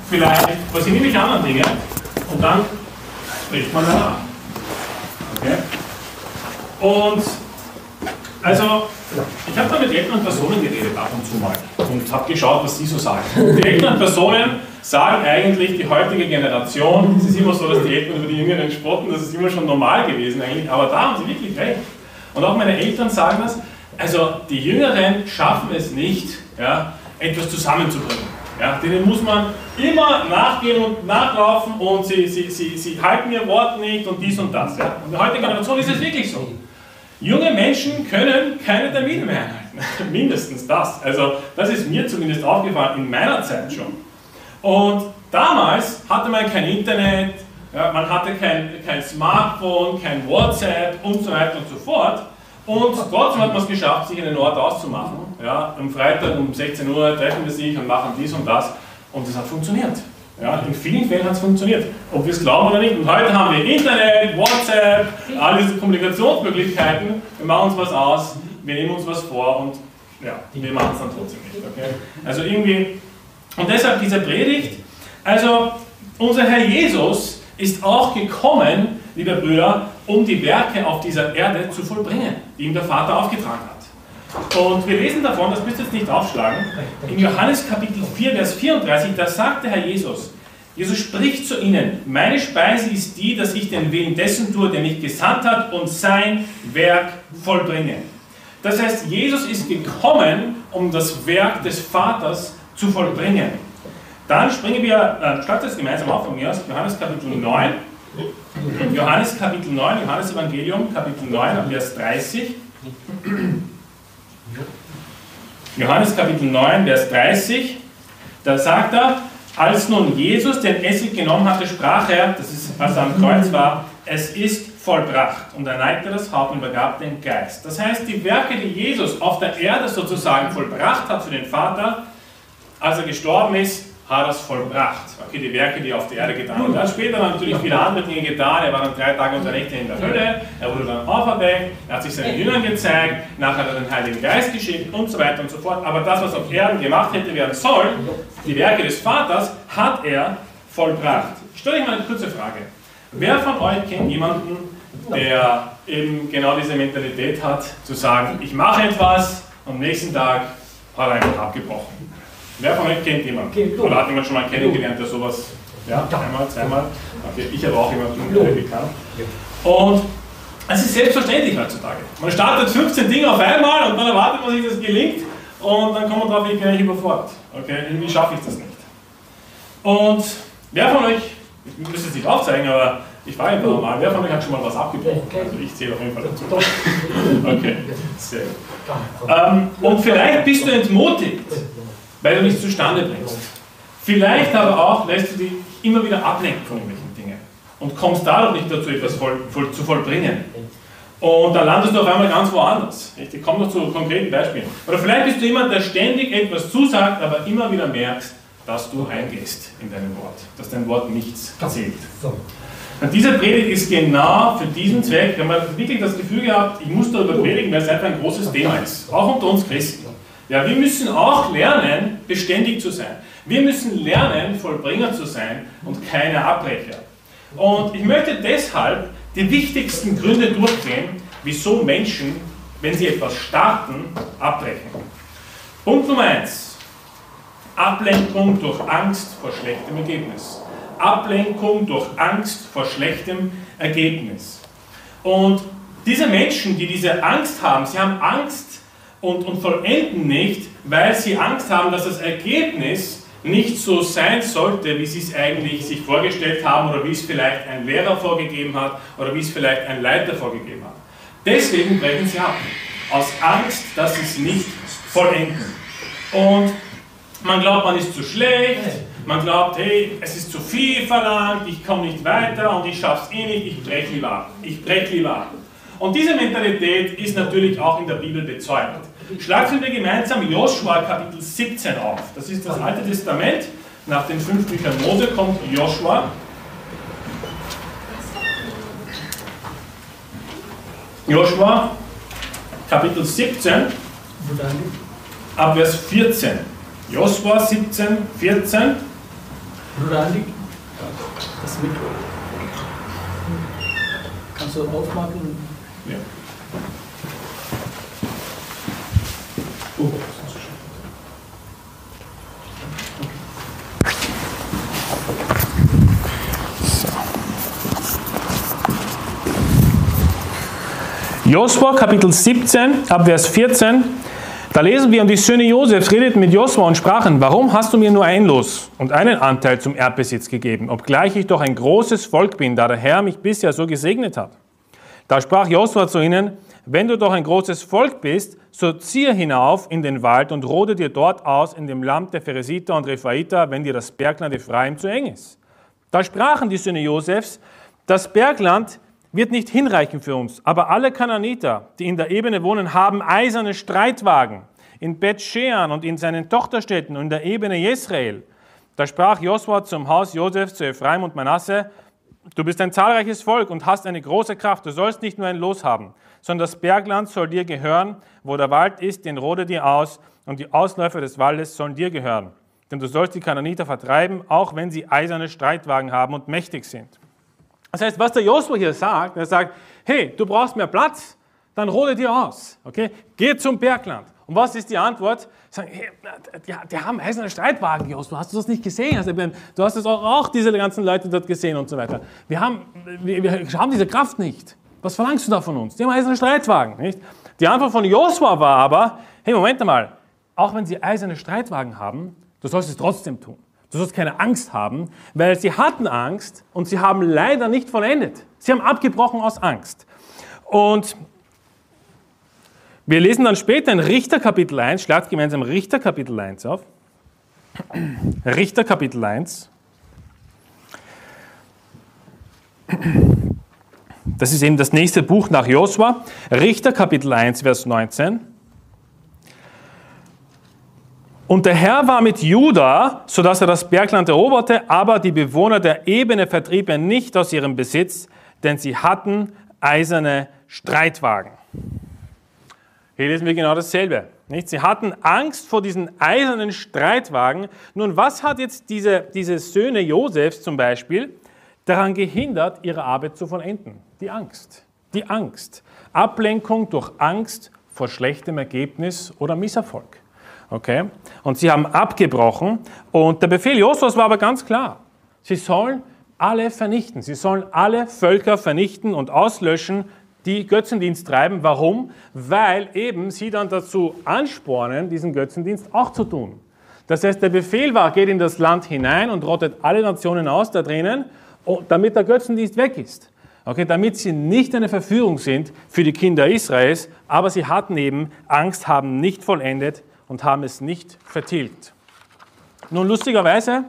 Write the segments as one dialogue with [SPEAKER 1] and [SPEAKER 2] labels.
[SPEAKER 1] vielleicht, was ich nämlich anderen Dinge, und dann spricht man danach. Okay? Und also, ich habe da mit älteren Personen geredet ab und zu mal und habe geschaut, was sie so sagen. Die älteren Personen sagen eigentlich, die heutige Generation, es ist immer so, dass die Älteren über die Jüngeren spotten, das ist immer schon normal gewesen eigentlich, aber da haben sie wirklich recht. Und auch meine Eltern sagen das, also die Jüngeren schaffen es nicht, ja, etwas zusammenzubringen. Ja, denen muss man immer nachgehen und nachlaufen und sie halten ihr Wort nicht und dies und das. Ja. Und in der heutigen Generation ist es wirklich so. Junge Menschen können keine Termine mehr einhalten, mindestens das. Also das ist mir zumindest aufgefallen, in meiner Zeit schon. Und damals hatte man kein Internet, ja, man hatte kein Smartphone, kein WhatsApp und so weiter und so fort. Und trotzdem hat man es geschafft, sich einen Ort auszumachen. Ja, am Freitag um 16 Uhr treffen wir sich und machen dies und das. Und es hat funktioniert. Ja, in vielen Fällen hat es funktioniert, ob wir es glauben oder nicht. Und heute haben wir Internet, WhatsApp, all diese Kommunikationsmöglichkeiten. Wir machen uns was aus, wir nehmen uns was vor und ja, wir machen es dann trotzdem nicht. Okay? Also irgendwie, und deshalb diese Predigt, also unser Herr Jesus ist auch gekommen, liebe Brüder, um die Werke auf dieser Erde zu vollbringen, die ihm der Vater aufgetragen hat. Und wir lesen davon, das müsst ihr jetzt nicht aufschlagen, in Johannes Kapitel 4, Vers 34, da sagt der Herr Jesus, Jesus spricht zu ihnen, meine Speise ist die, dass ich den Willen dessen tue, der mich gesandt hat und sein Werk vollbringe. Das heißt, Jesus ist gekommen, um das Werk des Vaters zu vollbringen. Dann springen wir, schreibt das gemeinsam auf von mir aus, Johannes Kapitel 9, Johannes Kapitel 9, Johannes Evangelium, Kapitel 9, Vers 30. Johannes Kapitel 9, Vers 30, da sagt er, als nun Jesus den Essig genommen hatte, sprach er, das ist, als er am Kreuz war, es ist vollbracht. Und er neigte das Haupt und übergab den Geist. Das heißt, die Werke, die Jesus auf der Erde sozusagen vollbracht hat für den Vater, als er gestorben ist, hat er es vollbracht. Okay, die Werke, die er auf der Erde getan hat. Er hat später natürlich viele andere Dinge getan. Er war dann 3 Tage und 3 Nächte in der Hölle. Er wurde dann auferweckt. Er hat sich seinen Jüngern gezeigt. Nachher hat er den Heiligen Geist geschickt und so weiter und so fort. Aber das, was auf Erden gemacht hätte werden sollen, die Werke des Vaters, hat er vollbracht. Ich stelle euch mal eine kurze Frage. Wer von euch kennt jemanden, der eben genau diese Mentalität hat, zu sagen, ich mache etwas und am nächsten Tag hat er einfach abgebrochen? Wer von euch kennt jemanden? Oder hat jemand schon mal kennengelernt, der sowas, ja, einmal, zweimal? Okay, ich habe auch jemanden gekannt. Und es ist selbstverständlich heutzutage. Man startet 15 Dinge auf einmal und dann erwartet man sich, dass es gelingt und dann kommt man drauf, ich bin eigentlich überfordert. Okay, irgendwie schaffe ich das nicht. Und wer von euch, ich muss es nicht aufzeigen, aber ich frage einfach mal, wer von euch hat schon mal was abgebrochen? Also ich zähle auf jeden Fall dazu. Okay, sehr gut. Und vielleicht bist du entmutigt, weil du nichts zustande bringst. Vielleicht aber auch lässt du dich immer wieder ablenken von irgendwelchen Dingen und kommst dadurch nicht dazu, etwas zu vollbringen. Und dann landest du auf einmal ganz woanders. Ich komme noch zu konkreten Beispielen. Oder vielleicht bist du jemand, der ständig etwas zusagt, aber immer wieder merkst, dass du eingehst in deinem Wort, dass dein Wort nichts zählt. Und diese Predigt ist genau für diesen Zweck, wenn man wirklich das Gefühl gehabt, ich muss darüber predigen, weil es einfach ein großes Thema ist, auch unter uns Christen. Ja, wir müssen auch lernen, beständig zu sein. Wir müssen lernen, Vollbringer zu sein und keine Abbrecher. Und ich möchte deshalb die wichtigsten Gründe durchgehen, wieso Menschen, wenn sie etwas starten, abbrechen. Punkt Nummer 1. Ablenkung durch Angst vor schlechtem Ergebnis. Ablenkung durch Angst vor schlechtem Ergebnis. Und diese Menschen, die diese Angst haben, sie haben Angst und vollenden nicht, weil sie Angst haben, dass das Ergebnis nicht so sein sollte, wie sie es eigentlich sich vorgestellt haben oder wie es vielleicht ein Lehrer vorgegeben hat oder wie es vielleicht ein Leiter vorgegeben hat. Deswegen brechen sie ab, aus Angst, dass sie es nicht vollenden. Und man glaubt, man ist zu schlecht, man glaubt, hey, es ist zu viel verlangt, ich komme nicht weiter und ich schaffe es eh nicht, ich breche lieber ab. Ich breche lieber ab. Und diese Mentalität ist natürlich auch in der Bibel bezeugt. Schlagen wir gemeinsam Joshua Kapitel 17 auf. Das ist das Alte Testament. Nach den 5 Büchern Mose kommt Joshua. Joshua Kapitel 17 ab Vers 14. Joshua 17, 14.
[SPEAKER 2] Bruder Andi, das Mikro. Kannst du aufmachen?
[SPEAKER 1] Ja. Josua Kapitel 17, ab Vers 14, da lesen wir, und die Söhne Josefs redeten mit Josua und sprachen, warum hast du mir nur ein Los und einen Anteil zum Erbbesitz gegeben, obgleich ich doch ein großes Volk bin, da der Herr mich bisher so gesegnet hat. Da sprach Josua zu ihnen, wenn du doch ein großes Volk bist, so ziehe hinauf in den Wald und rode dir dort aus in dem Land der Pheresiter und Rephaiter, wenn dir das Bergland Ephraim zu eng ist. Da sprachen die Söhne Josefs, das Bergland wird nicht hinreichen für uns, aber alle Kanaaniter, die in der Ebene wohnen, haben eiserne Streitwagen in Bet-Shean und in seinen Tochterstädten und in der Ebene Jesrael. Da sprach Josua zum Haus Josefs, zu Ephraim und Manasse, du bist ein zahlreiches Volk und hast eine große Kraft, du sollst nicht nur ein Los haben, sondern das Bergland soll dir gehören, wo der Wald ist, den rode dir aus, und die Ausläufer des Waldes sollen dir gehören. Denn du sollst die Kanaaniter vertreiben, auch wenn sie eiserne Streitwagen haben und mächtig sind. Das heißt, was der Josua hier sagt, er sagt, hey, du brauchst mehr Platz, dann rode dir aus, okay? Geh zum Bergland. Und was ist die Antwort? Sagen, hey, die haben eiserne Streitwagen, Josua, hast du das nicht gesehen? Also, du hast es auch diese ganzen Leute dort gesehen und so weiter. Wir haben diese Kraft nicht. Was verlangst du da von uns? Die haben eiserne Streitwagen, nicht? Die Antwort von Josua war aber, hey, Moment mal, auch wenn sie eiserne Streitwagen haben, du sollst es trotzdem tun. Du sollst keine Angst haben, weil sie hatten Angst und sie haben leider nicht vollendet. Sie haben abgebrochen aus Angst. Und wir lesen dann später in Richter Kapitel 1, schlagt gemeinsam Richter Kapitel 1 auf. Richter Kapitel 1. Das ist eben das nächste Buch nach Josua. Richter Kapitel 1, Vers 19. Und der Herr war mit Juda, sodass er das Bergland eroberte, aber die Bewohner der Ebene vertrieb er nicht aus ihrem Besitz, denn sie hatten eiserne Streitwagen. Hier lesen wir genau dasselbe. Nicht? Sie hatten Angst vor diesen eisernen Streitwagen. Nun, was hat jetzt diese Söhne Josefs zum Beispiel daran gehindert, ihre Arbeit zu vollenden? Die Angst. Die Angst. Ablenkung durch Angst vor schlechtem Ergebnis oder Misserfolg. Okay? Und sie haben abgebrochen und der Befehl Josuas war aber ganz klar. Sie sollen alle vernichten. Sie sollen alle Völker vernichten und auslöschen, die Götzendienst treiben. Warum? Weil eben sie dann dazu anspornen, diesen Götzendienst auch zu tun. Das heißt, der Befehl war, geht in das Land hinein und rottet alle Nationen aus da drinnen, damit der Götzendienst weg ist. Okay, damit sie nicht eine Verführung sind für die Kinder Israels, aber sie hatten eben Angst, haben nicht vollendet und haben es nicht vertilgt. Nun, lustigerweise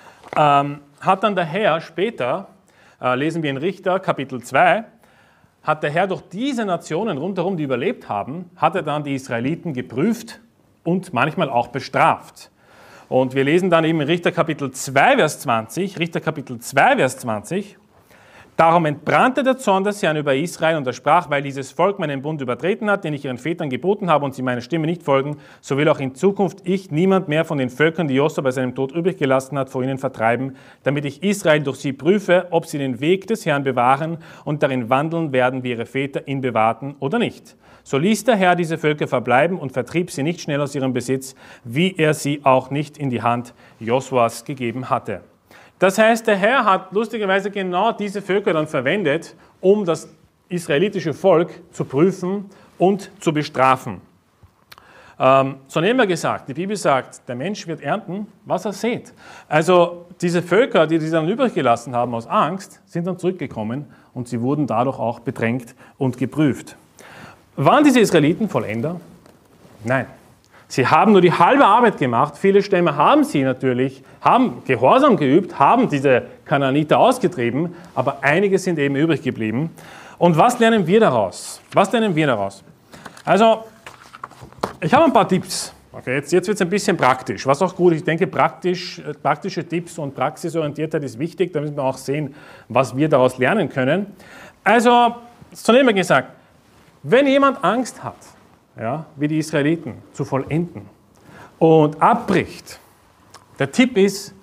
[SPEAKER 1] hat dann der Herr später, lesen wir in Richter Kapitel 2, hat der Herr durch diese Nationen rundherum, die überlebt haben, hat er dann die Israeliten geprüft und manchmal auch bestraft. Und wir lesen dann eben in Richter Kapitel 2, Vers 20, Richter Kapitel 2, Vers 20, darum entbrannte der Zorn des Herrn über Israel und er sprach, weil dieses Volk meinen Bund übertreten hat, den ich ihren Vätern geboten habe und sie meiner Stimme nicht folgen, so will auch in Zukunft ich niemand mehr von den Völkern, die Josua bei seinem Tod übrig gelassen hat, vor ihnen vertreiben, damit ich Israel durch sie prüfe, ob sie den Weg des Herrn bewahren und darin wandeln werden, wie ihre Väter ihn bewahrten oder nicht. So ließ der Herr diese Völker verbleiben und vertrieb sie nicht schnell aus ihrem Besitz, wie er sie auch nicht in die Hand Josuas gegeben hatte. Das heißt, der Herr hat lustigerweise genau diese Völker dann verwendet, um das israelitische Volk zu prüfen und zu bestrafen. So haben wir gesagt, die Bibel sagt, der Mensch wird ernten, was er sät. Also diese Völker, die sie dann übrig gelassen haben aus Angst, sind dann zurückgekommen und sie wurden dadurch auch bedrängt und geprüft. Waren diese Israeliten Vollender? Nein. Sie haben nur die halbe Arbeit gemacht. Viele Stämme haben sie natürlich, haben Gehorsam geübt, haben diese Kanaaniter ausgetrieben, aber einige sind eben übrig geblieben. Und was lernen wir daraus? Was lernen wir daraus? Also, ich habe ein paar Tipps. Okay, jetzt wird es ein bisschen praktisch, was auch gut ist. Ich denke, praktische Tipps und Praxisorientiertheit ist wichtig, damit wir auch sehen, was wir daraus lernen können. Also, zunächst mal gesagt, wenn jemand Angst hat, ja, wie die Israeliten, zu vollenden und abbricht. Der Tipp ist,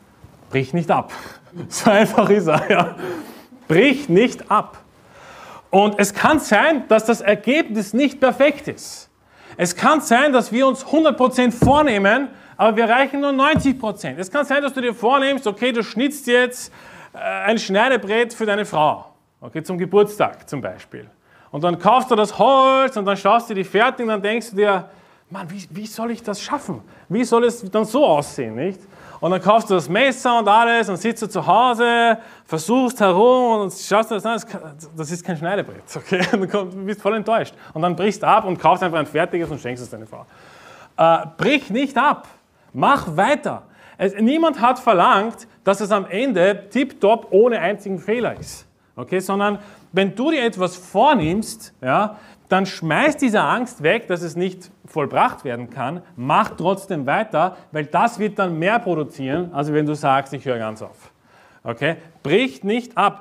[SPEAKER 1] brich nicht ab. So einfach ist er, ja. Brich nicht ab. Und es kann sein, dass das Ergebnis nicht perfekt ist. Es kann sein, dass wir uns 100% vornehmen, aber wir erreichen nur 90%. Es kann sein, dass du dir vornimmst, okay, du schnitzt jetzt ein Schneidebrett für deine Frau, okay, zum Geburtstag zum Beispiel. Und dann kaufst du das Holz und dann schaust du die fertig und dann denkst du dir, Mann, wie soll ich das schaffen? Wie soll es dann so aussehen, nicht? Und dann kaufst du das Messer und alles und sitzt du zu Hause, versuchst herum und schaust dir das an, das ist kein Schneidebrett, okay? Du bist voll enttäuscht. Und dann brichst du ab und kaufst einfach ein fertiges und schenkst es deiner Frau. Brich nicht ab, mach weiter. Niemand hat verlangt, dass es am Ende tipptopp ohne einzigen Fehler ist, okay? Sondern wenn du dir etwas vornimmst, ja, dann schmeiß diese Angst weg, dass es nicht vollbracht werden kann, mach trotzdem weiter, weil das wird dann mehr produzieren, als wenn du sagst, ich höre ganz auf. Okay? Brich nicht ab.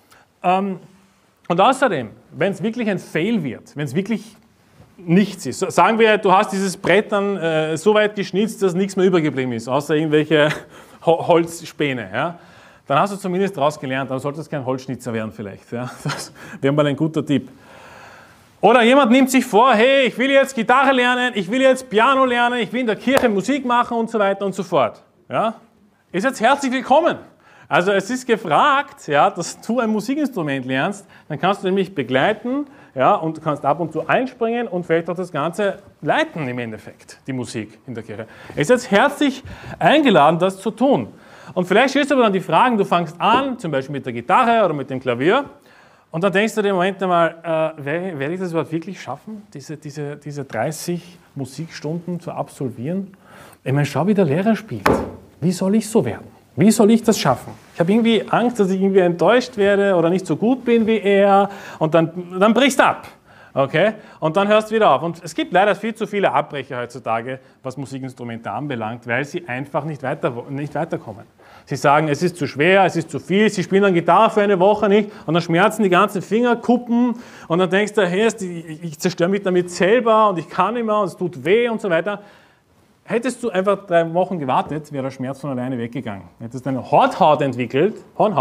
[SPEAKER 1] Und außerdem, wenn es wirklich ein Fail wird, wenn es wirklich nichts ist, sagen wir, du hast dieses Brett dann so weit geschnitzt, dass nichts mehr übergeblieben ist, außer irgendwelche Holzspäne, ja? Dann hast du zumindest daraus gelernt, dann solltest du kein Holzschnitzer werden vielleicht. Ja? Das wäre mal ein guter Tipp. Oder jemand nimmt sich vor, hey, ich will jetzt Gitarre lernen, ich will jetzt Piano lernen, ich will in der Kirche Musik machen und so weiter und so fort. Ja? Ist jetzt herzlich willkommen. Also es ist gefragt, ja, dass du ein Musikinstrument lernst, dann kannst du nämlich begleiten, ja, und kannst ab und zu einspringen und vielleicht auch das Ganze leiten im Endeffekt, die Musik in der Kirche. Es ist jetzt herzlich eingeladen, das zu tun. Und vielleicht stellst du aber dann die Fragen, du fängst an, zum Beispiel mit der Gitarre oder mit dem Klavier, und dann denkst du dir im Moment einmal, werde ich das überhaupt wirklich schaffen, diese 30 Musikstunden zu absolvieren? Ich meine, schau, wie der Lehrer spielt. Wie soll ich so werden? Wie soll ich das schaffen? Ich habe irgendwie Angst, dass ich irgendwie enttäuscht werde oder nicht so gut bin wie er, und dann brichst du ab. Okay? Und dann hörst du wieder auf. Und es gibt leider viel zu viele Abbrecher heutzutage, was Musikinstrumente anbelangt, weil sie einfach nicht weiterkommen. Sie sagen, es ist zu schwer, es ist zu viel, sie spielen dann Gitarre für eine Woche nicht und dann schmerzen die ganzen Fingerkuppen und dann denkst du, hey, ich zerstöre mich damit selber und ich kann nicht mehr und es tut weh und so weiter. Hättest du einfach 3 Wochen gewartet, wäre der Schmerz von alleine weggegangen. Hättest du eine Hornhaut entwickelt und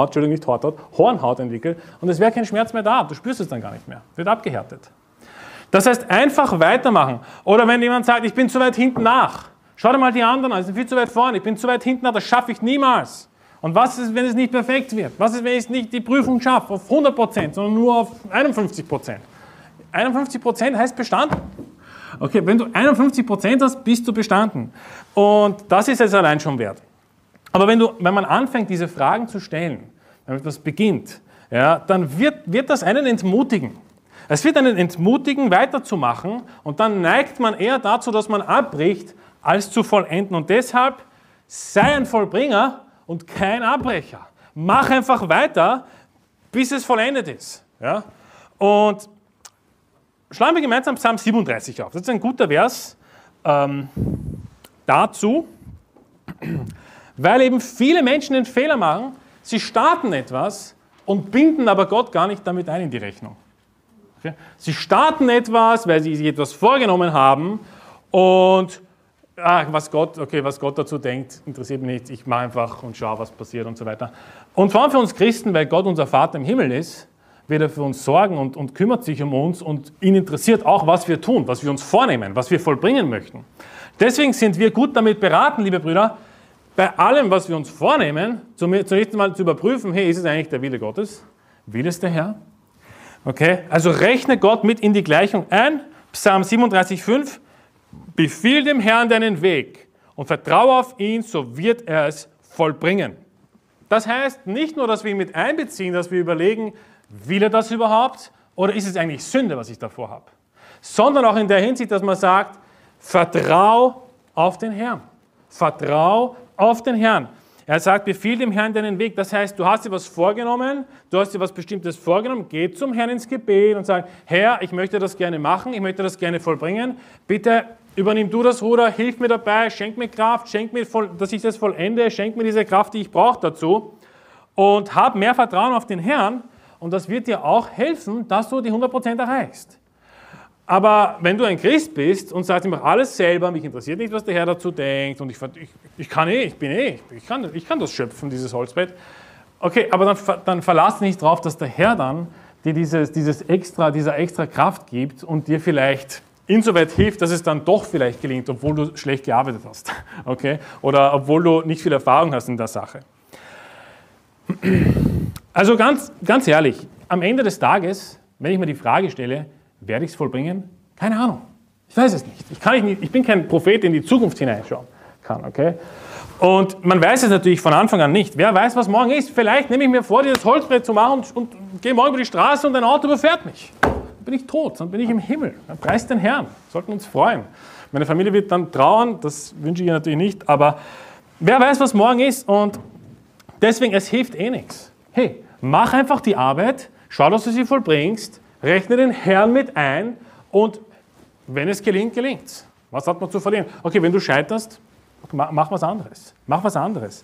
[SPEAKER 1] es wäre kein Schmerz mehr da. Du spürst es dann gar nicht mehr. Wird abgehärtet. Das heißt, einfach weitermachen. Oder wenn jemand sagt, ich bin zu weit hinten nach. Schau dir mal die anderen an, sie sind viel zu weit vorne. Ich bin zu weit hinten nach, das schaffe ich niemals. Und was ist, wenn es nicht perfekt wird? Was ist, wenn ich nicht die Prüfung schaffe auf 100%, sondern nur auf 51%? 51% heißt bestanden. Okay, wenn du 51% hast, bist du bestanden. Und das ist es allein schon wert. Aber wenn man anfängt, diese Fragen zu stellen, wenn man das beginnt, ja, dann wird das einen entmutigen. Es wird einen entmutigen, weiterzumachen, und dann neigt man eher dazu, dass man abbricht, als zu vollenden. Und deshalb sei ein Vollbringer und kein Abbrecher. Mach einfach weiter, bis es vollendet ist. Ja? Und schlagen wir gemeinsam Psalm 37 auf. Das ist ein guter Vers dazu, weil eben viele Menschen den Fehler machen, sie starten etwas und binden aber Gott gar nicht damit ein in die Rechnung. Okay? Sie starten etwas, weil sie sich etwas vorgenommen haben, und was Gott dazu denkt, interessiert mich nicht, ich mache einfach und schaue, was passiert und so weiter. Und vor allem für uns Christen, weil Gott unser Vater im Himmel ist, wird er für uns sorgen und kümmert sich um uns, und ihn interessiert auch, was wir tun, was wir uns vornehmen, was wir vollbringen möchten. Deswegen sind wir gut damit beraten, liebe Brüder, bei allem, was wir uns vornehmen, zunächst einmal zu überprüfen, hey, ist es eigentlich der Wille Gottes? Will es der Herr? Okay, also rechne Gott mit in die Gleichung ein. Psalm 37,5: Befiehl dem Herrn deinen Weg und vertraue auf ihn, so wird er es vollbringen. Das heißt nicht nur, dass wir ihn mit einbeziehen, dass wir überlegen, will er das überhaupt oder ist es eigentlich Sünde, was ich davor habe? Sondern auch in der Hinsicht, dass man sagt, vertrau auf den Herrn. Vertrau auf den Herrn. Er sagt, befiehl dem Herrn deinen Weg. Das heißt, du hast dir was vorgenommen, du hast dir was Bestimmtes vorgenommen, geh zum Herrn ins Gebet und sag, Herr, ich möchte das gerne machen, ich möchte das gerne vollbringen. Bitte übernimm du das Ruder, hilf mir dabei, schenk mir Kraft, schenk mir, dass ich das vollende, schenk mir diese Kraft, die ich brauche dazu. Und hab mehr Vertrauen auf den Herrn, und das wird dir auch helfen, dass du die 100% erreichst. Aber wenn du ein Christ bist und sagst, ich mache alles selber, mich interessiert nicht, was der Herr dazu denkt und ich kann das schöpfen, dieses Holzbett. Okay, aber dann verlass nicht drauf, dass der Herr dann dir dieser extra Kraft gibt und dir vielleicht insoweit hilft, dass es dann doch vielleicht gelingt, obwohl du schlecht gearbeitet hast. Okay? Oder obwohl du nicht viel Erfahrung hast in der Sache. Also ganz ehrlich, am Ende des Tages, wenn ich mir die Frage stelle, werde ich es vollbringen? Keine Ahnung. Ich weiß es nicht. Ich bin kein Prophet, der in die Zukunft hineinschauen kann. Okay? Und man weiß es natürlich von Anfang an nicht. Wer weiß, was morgen ist? Vielleicht nehme ich mir vor, dieses Holzbrett zu machen und gehe morgen über die Straße und ein Auto überfährt mich. Dann bin ich tot, dann bin ich im Himmel. Dann preist den Herrn. Wir sollten uns freuen. Meine Familie wird dann trauern, das wünsche ich ihr natürlich nicht, aber wer weiß, was morgen ist und deswegen, es hilft eh nichts. Hey, mach einfach die Arbeit, schau, dass du sie vollbringst, rechne den Herrn mit ein und wenn es gelingt, gelingt's. Was hat man zu verlieren? Okay, wenn du scheiterst, mach was anderes. Mach was anderes.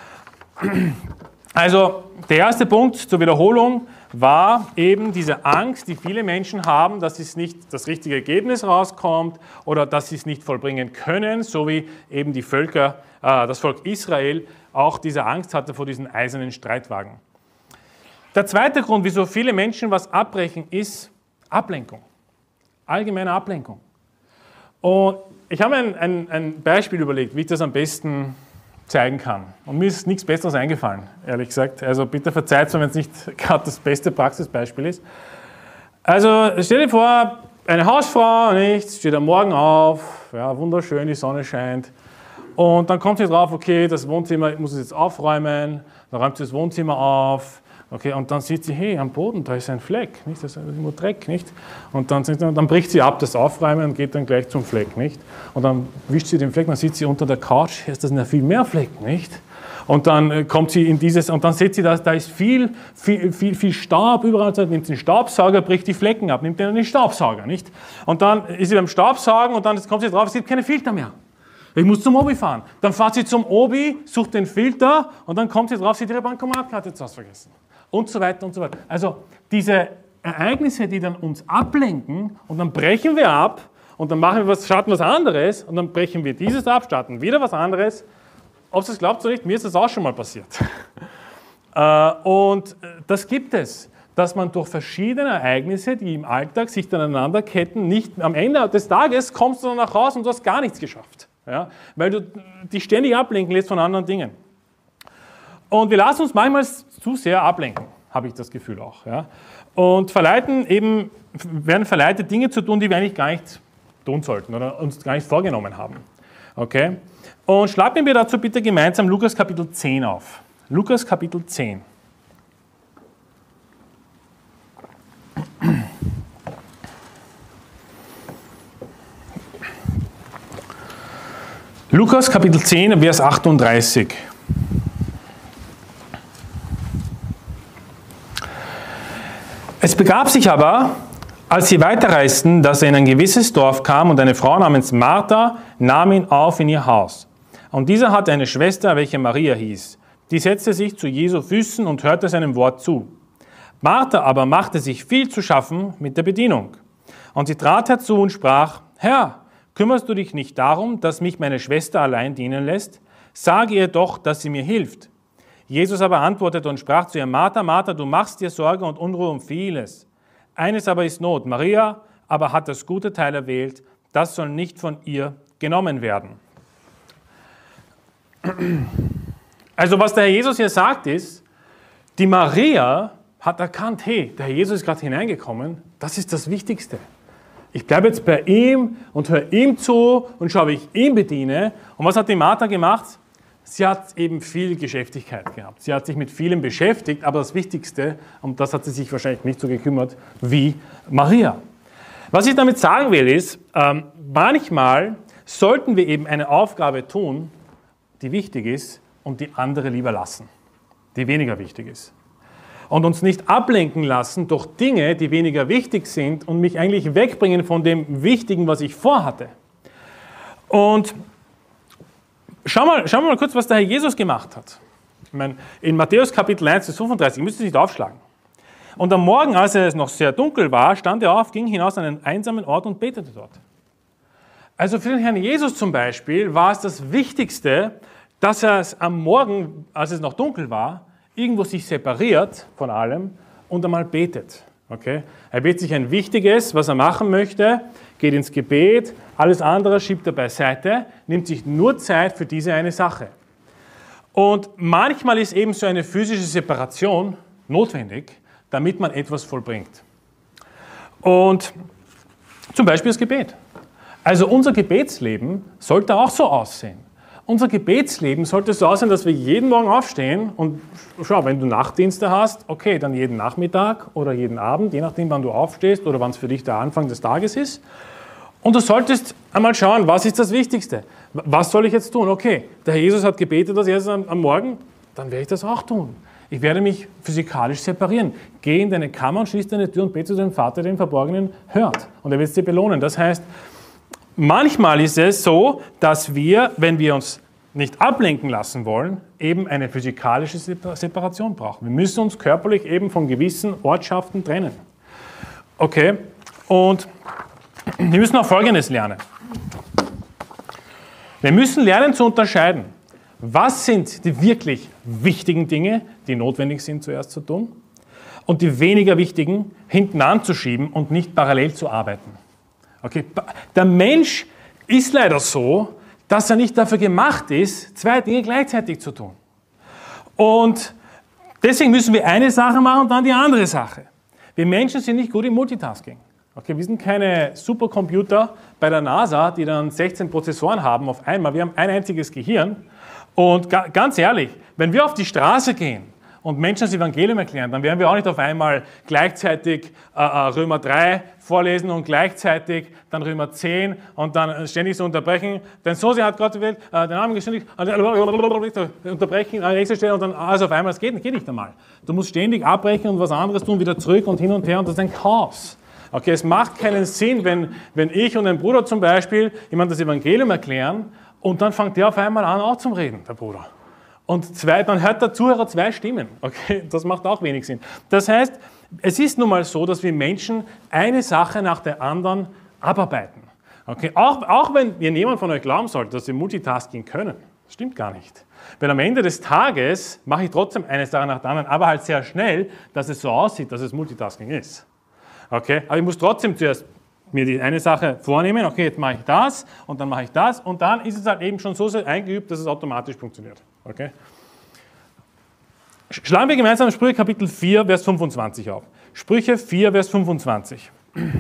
[SPEAKER 1] Also, der erste Punkt zur Wiederholung war eben diese Angst, die viele Menschen haben, dass es nicht das richtige Ergebnis rauskommt oder dass sie es nicht vollbringen können, so wie eben die Völker, das Volk Israel auch diese Angst hatte vor diesen eisernen Streitwagen. Der zweite Grund, wieso viele Menschen was abbrechen, ist Ablenkung. Allgemeine Ablenkung. Und ich habe mir ein Beispiel überlegt, wie ich das am besten zeigen kann. Und mir ist nichts Besseres eingefallen, ehrlich gesagt. Also bitte verzeiht mir, wenn es nicht gerade das beste Praxisbeispiel ist. Also stell dir vor, eine Hausfrau, steht am Morgen auf, ja, wunderschön, die Sonne scheint. Und dann kommt sie drauf, okay, das Wohnzimmer, ich muss es jetzt aufräumen. Dann räumt sie das Wohnzimmer auf. Okay, und dann sieht sie, hey, am Boden, da ist ein Fleck, nicht? Das ist nur Dreck, nicht? Und dann bricht sie ab, das Aufräumen und geht dann gleich zum Fleck, nicht? Und dann wischt sie den Fleck, dann sieht sie unter der Couch, ist das noch viel mehr Fleck, nicht? Und dann kommt sie in dieses, und dann sieht sie, da ist viel Staub überall, nimmt sie den Staubsauger, bricht die Flecken ab, nimmt den Staubsauger, nicht? Und dann ist sie beim Staubsaugen und dann kommt sie drauf, es gibt keine Filter mehr. Ich muss zum Obi fahren. Dann fährt sie zum Obi, sucht den Filter und dann kommt sie drauf, sie hat ihre Bankomatkarte zu Hause vergessen. Und so weiter und so weiter. Also diese Ereignisse, die dann uns ablenken und dann brechen wir ab und dann starten was anderes und dann brechen wir dieses ab, starten wieder was anderes. Ob ihr es glaubt oder nicht, mir ist das auch schon mal passiert. Und das gibt es, dass man durch verschiedene Ereignisse, die im Alltag sich dann aneinanderketten, nicht am Ende des Tages kommst du dann nach Hause und du hast gar nichts geschafft. Ja? Weil du dich ständig ablenken lässt von anderen Dingen. Und wir lassen uns manchmal zu sehr ablenken, habe ich das Gefühl auch. Ja? Und werden verleitet, Dinge zu tun, die wir eigentlich gar nicht tun sollten oder uns gar nicht vorgenommen haben. Okay? Und schlagen wir dazu bitte gemeinsam Lukas Kapitel 10 auf. Lukas Kapitel 10. Lukas Kapitel 10, Vers 38. Es begab sich aber, als sie weiterreisten, dass er in ein gewisses Dorf kam und eine Frau namens Martha nahm ihn auf in ihr Haus. Und dieser hatte eine Schwester, welche Maria hieß. Die setzte sich zu Jesu Füßen und hörte seinem Wort zu. Martha aber machte sich viel zu schaffen mit der Bedienung. Und sie trat herzu und sprach, Herr, kümmerst du dich nicht darum, dass mich meine Schwester allein dienen lässt? Sage ihr doch, dass sie mir hilft. Jesus aber antwortete und sprach zu ihr, Martha, Martha, du machst dir Sorge und Unruhe um vieles. Eines aber ist Not. Maria aber hat das gute Teil erwählt, das soll nicht von ihr genommen werden. Also was der Herr Jesus hier sagt ist, die Maria hat erkannt, hey, der Herr Jesus ist gerade hineingekommen, das ist das Wichtigste. Ich bleibe jetzt bei ihm und höre ihm zu und schaue, wie ich ihn bediene. Und was hat die Martha gemacht? Sie hat eben viel Geschäftigkeit gehabt. Sie hat sich mit vielem beschäftigt, aber das Wichtigste, um das hat sie sich wahrscheinlich nicht so gekümmert, wie Maria. Was ich damit sagen will, ist, manchmal sollten wir eben eine Aufgabe tun, die wichtig ist, und die andere lieber lassen, die weniger wichtig ist. Und uns nicht ablenken lassen durch Dinge, die weniger wichtig sind und mich eigentlich wegbringen von dem Wichtigen, was ich vorhatte. Und schauen wir mal kurz, was der Herr Jesus gemacht hat. Ich meine, in Matthäus Kapitel 1 bis 35, müsst ihr nicht aufschlagen. Und am Morgen, als es noch sehr dunkel war, stand er auf, ging hinaus an einen einsamen Ort und betete dort. Also für den Herrn Jesus zum Beispiel war es das Wichtigste, dass er es am Morgen, als es noch dunkel war, irgendwo sich separiert von allem und einmal betet. Okay? Er betet sich ein Wichtiges, was er machen möchte, geht ins Gebet, alles andere schiebt er beiseite, nimmt sich nur Zeit für diese eine Sache. Und manchmal ist eben so eine physische Separation notwendig, damit man etwas vollbringt. Und zum Beispiel das Gebet. Also unser Gebetsleben sollte auch so aussehen. Unser Gebetsleben sollte so aussehen, dass wir jeden Morgen aufstehen und schau, wenn du Nachtdienste hast, okay, dann jeden Nachmittag oder jeden Abend, je nachdem, wann du aufstehst oder wann es für dich der Anfang des Tages ist. Und du solltest einmal schauen, was ist das Wichtigste? Was soll ich jetzt tun? Okay, der Herr Jesus hat gebetet, dass er am Morgen, dann werde ich das auch tun. Ich werde mich physikalisch separieren. Geh in deine Kammer und schließ deine Tür und bete zu deinem Vater, der den Verborgenen hört. Und er wird es dir belohnen. Das heißt, manchmal ist es so, dass wir, wenn wir uns nicht ablenken lassen wollen, eben eine physikalische Separation brauchen. Wir müssen uns körperlich eben von gewissen Ortschaften trennen. Okay, und wir müssen auch Folgendes lernen. Wir müssen lernen zu unterscheiden, was sind die wirklich wichtigen Dinge, die notwendig sind zuerst zu tun, und die weniger wichtigen hinten anzuschieben und nicht parallel zu arbeiten. Okay, der Mensch ist leider so, dass er nicht dafür gemacht ist, zwei Dinge gleichzeitig zu tun. Und deswegen müssen wir eine Sache machen und dann die andere Sache. Wir Menschen sind nicht gut im Multitasking. Okay, wir sind keine Supercomputer bei der NASA, die dann 16 Prozessoren haben auf einmal. Wir haben ein einziges Gehirn. Und ganz ehrlich, wenn wir auf die Straße gehen und Menschen das Evangelium erklären, dann werden wir auch nicht auf einmal gleichzeitig Römer 3 vorlesen und gleichzeitig dann Römer 10 und dann ständig so unterbrechen. Denn so sehr hat Gott die Welt den Namen geständig unterbrechen an der nächsten Stelle und dann alles auf einmal. Das geht nicht einmal. Du musst ständig abbrechen und was anderes tun, wieder zurück und hin und her und das ist ein Chaos. Okay, es macht keinen Sinn, wenn ich und ein Bruder zum Beispiel jemand das Evangelium erklären und dann fängt der auf einmal an auch zum Reden, der Bruder. Und dann hört der Zuhörer zwei Stimmen. Okay, das macht auch wenig Sinn. Das heißt, es ist nun mal so, dass wir Menschen eine Sache nach der anderen abarbeiten. Okay, auch wenn jemand von euch glauben sollte, dass wir Multitasking können, das stimmt gar nicht. Weil am Ende des Tages mache ich trotzdem eine Sache nach der anderen, aber halt sehr schnell, dass es so aussieht, dass es Multitasking ist. Okay, aber ich muss trotzdem zuerst mir die eine Sache vornehmen, okay, jetzt mache ich das und dann mache ich das und dann ist es halt eben schon so sehr eingeübt, dass es automatisch funktioniert. Okay? Schlagen wir gemeinsam Sprüche Kapitel 4, Vers 25 auf. Sprüche 4, Vers 25.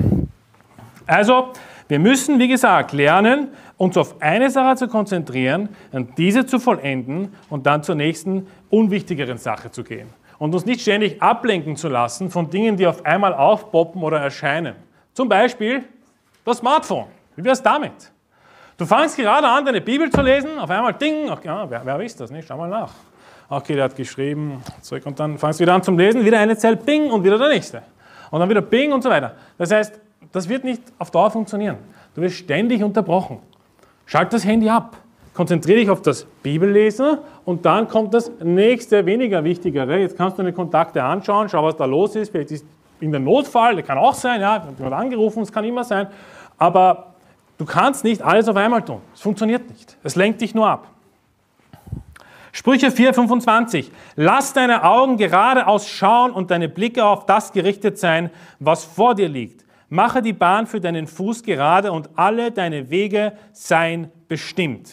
[SPEAKER 1] Also, wir müssen, wie gesagt, lernen, uns auf eine Sache zu konzentrieren, und diese zu vollenden und dann zur nächsten, unwichtigeren Sache zu gehen. Und uns nicht ständig ablenken zu lassen von Dingen, die auf einmal aufpoppen oder erscheinen. Zum Beispiel das Smartphone. Wie wäre es damit? Du fängst gerade an, deine Bibel zu lesen, auf einmal Ding, okay, wer ist das? Nicht? Schau mal nach. Okay, der hat geschrieben, zurück und dann fängst du wieder an zum Lesen, wieder eine Zelle, Bing und wieder der nächste. Und dann wieder Bing und so weiter. Das heißt, das wird nicht auf Dauer funktionieren. Du wirst ständig unterbrochen. Schalt das Handy ab. Konzentriere dich auf das Bibellesen und dann kommt das nächste, weniger wichtigere. Jetzt kannst du deine Kontakte anschauen, schau, was da los ist. Vielleicht ist in der Notfall, das kann auch sein, ja, jemand angerufen, es kann immer sein. Aber du kannst nicht alles auf einmal tun. Es funktioniert nicht. Es lenkt dich nur ab. Sprüche 4, 25. Lass deine Augen geradeaus schauen und deine Blicke auf das gerichtet sein, was vor dir liegt. Mache die Bahn für deinen Fuß gerade und alle deine Wege seien bestimmt.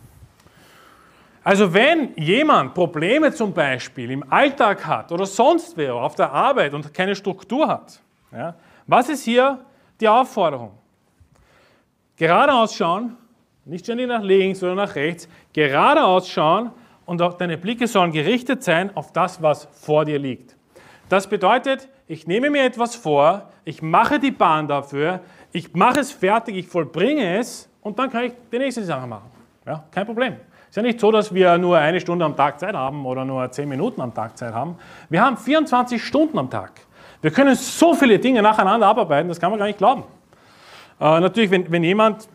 [SPEAKER 1] Also wenn jemand Probleme zum Beispiel im Alltag hat oder sonst wer auf der Arbeit und keine Struktur hat, ja, was ist hier die Aufforderung? Geradeaus schauen, nicht ständig nach links oder nach rechts, geradeaus schauen und auch deine Blicke sollen gerichtet sein auf das, was vor dir liegt. Das bedeutet, ich nehme mir etwas vor, ich mache die Bahn dafür, ich mache es fertig, ich vollbringe es und dann kann ich die nächste Sache machen. Ja, kein Problem. Es ist ja nicht so, dass wir nur 1 Stunde am Tag Zeit haben oder nur 10 Minuten am Tag Zeit haben. Wir haben 24 Stunden am Tag. Wir können so viele Dinge nacheinander abarbeiten, das kann man gar nicht glauben. Natürlich, wenn jemand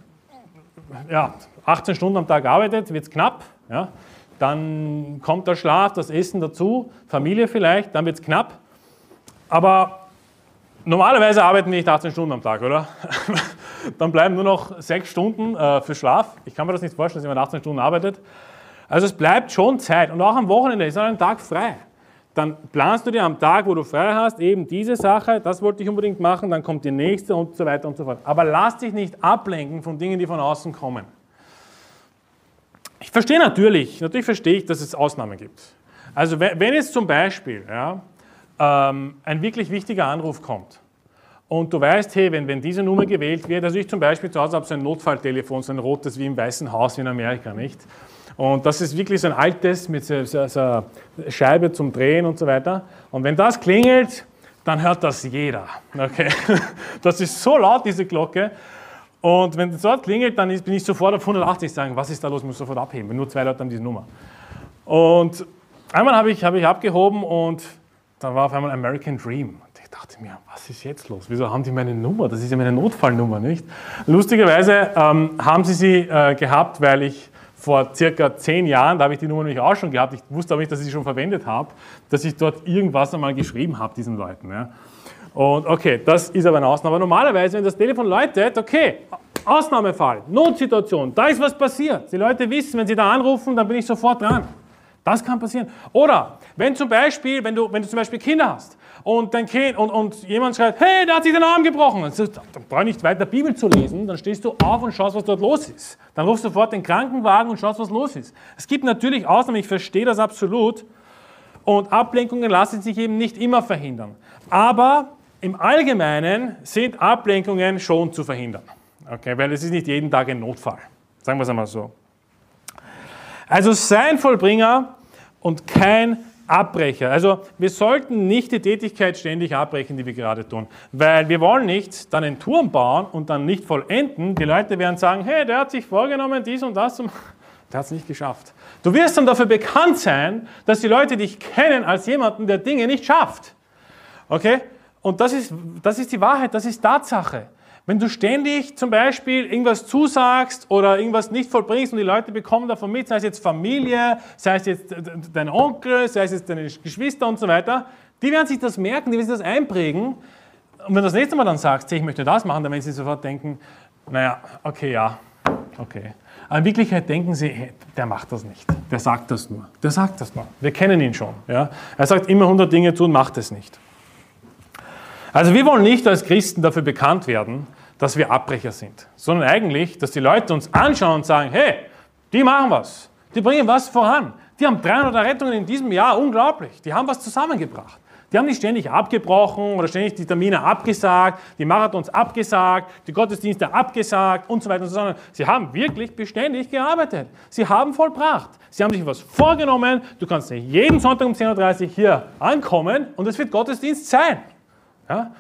[SPEAKER 1] 18 Stunden am Tag arbeitet, wird es knapp. Ja? Dann kommt der Schlaf, das Essen dazu, Familie vielleicht, dann wird es knapp. Aber normalerweise arbeiten wir nicht 18 Stunden am Tag, oder? Dann bleiben nur noch 6 Stunden für Schlaf. Ich kann mir das nicht vorstellen, dass jemand 18 Stunden arbeitet. Also es bleibt schon Zeit. Und auch am Wochenende ist ein Tag frei. Dann planst du dir am Tag, wo du frei hast, eben diese Sache, das wollte ich unbedingt machen, dann kommt die nächste und so weiter und so fort. Aber lass dich nicht ablenken von Dingen, die von außen kommen. Ich verstehe natürlich verstehe ich, dass es Ausnahmen gibt. Also wenn jetzt zum Beispiel ein wirklich wichtiger Anruf kommt und du weißt, hey, wenn diese Nummer gewählt wird, also ich zum Beispiel zu Hause habe so ein Notfalltelefon, so ein rotes wie im Weißen Haus in Amerika, nicht? Und das ist wirklich so ein altes mit so einer Scheibe zum Drehen und so weiter. Und wenn das klingelt, dann hört das jeder. Okay? Das ist so laut, diese Glocke. Und wenn es dort klingelt, dann bin ich sofort auf 180 sagen, was ist da los, ich muss sofort abheben, wenn nur 2 Leute haben diese Nummer. Und einmal habe ich abgehoben und da war auf einmal American Dream. Und ich dachte mir, was ist jetzt los? Wieso haben die meine Nummer? Das ist ja meine Notfallnummer, nicht? Lustigerweise haben sie gehabt, weil ich vor circa 10 Jahren, da habe ich die Nummer nämlich auch schon gehabt, ich wusste aber nicht, dass ich sie schon verwendet habe, dass ich dort irgendwas einmal geschrieben habe, diesen Leuten. Ja. Und okay, das ist aber eine Ausnahme. Aber normalerweise, wenn das Telefon läutet, okay, Ausnahmefall, Notsituation, da ist was passiert. Die Leute wissen, wenn sie da anrufen, dann bin ich sofort dran. Das kann passieren. Oder wenn du zum Beispiel Kinder hast und dein Kind und jemand schreibt, hey, der hat sich den Arm gebrochen. Dann brauche ich nicht weiter Bibel zu lesen, dann stehst du auf und schaust, was dort los ist. Dann rufst du sofort den Krankenwagen und schaust, was los ist. Es gibt natürlich Ausnahmen, ich verstehe das absolut. Und Ablenkungen lassen sich eben nicht immer verhindern. Aber im Allgemeinen sind Ablenkungen schon zu verhindern. Okay, weil es ist nicht jeden Tag ein Notfall. Sagen wir es einmal so. Also sei ein Vollbringer und kein Abbrecher. Also wir sollten nicht die Tätigkeit ständig abbrechen, die wir gerade tun. Weil wir wollen nicht dann einen Turm bauen und dann nicht vollenden. Die Leute werden sagen, hey, der hat sich vorgenommen, dies und das. Der hat es nicht geschafft. Du wirst dann dafür bekannt sein, dass die Leute dich kennen als jemanden, der Dinge nicht schafft. Okay? Und das ist die Wahrheit, das ist Tatsache. Wenn du ständig zum Beispiel irgendwas zusagst oder irgendwas nicht vollbringst und die Leute bekommen davon mit, sei es jetzt Familie, sei es jetzt dein Onkel, sei es jetzt deine Geschwister und so weiter, die werden sich das merken, die werden sich das einprägen. Und wenn du das nächste Mal dann sagst, hey, ich möchte das machen, dann werden sie sofort denken, naja, okay, ja, okay. Aber in Wirklichkeit denken sie, hey, der macht das nicht, der sagt das nur. Der sagt das nur. Wir kennen ihn schon. Ja? Er sagt immer 100 Dinge zu und macht es nicht. Also wir wollen nicht als Christen dafür bekannt werden, dass wir Abbrecher sind, sondern eigentlich, dass die Leute uns anschauen und sagen, hey, die machen was, die bringen was voran. Die haben 300 Errettungen in diesem Jahr, unglaublich. Die haben was zusammengebracht. Die haben nicht ständig abgebrochen oder ständig die Termine abgesagt, die Marathons abgesagt, die Gottesdienste abgesagt und so weiter und so fort. Sie haben wirklich beständig gearbeitet. Sie haben vollbracht. Sie haben sich was vorgenommen. Du kannst jeden Sonntag um 10:30 Uhr hier ankommen und es wird Gottesdienst sein. Ja?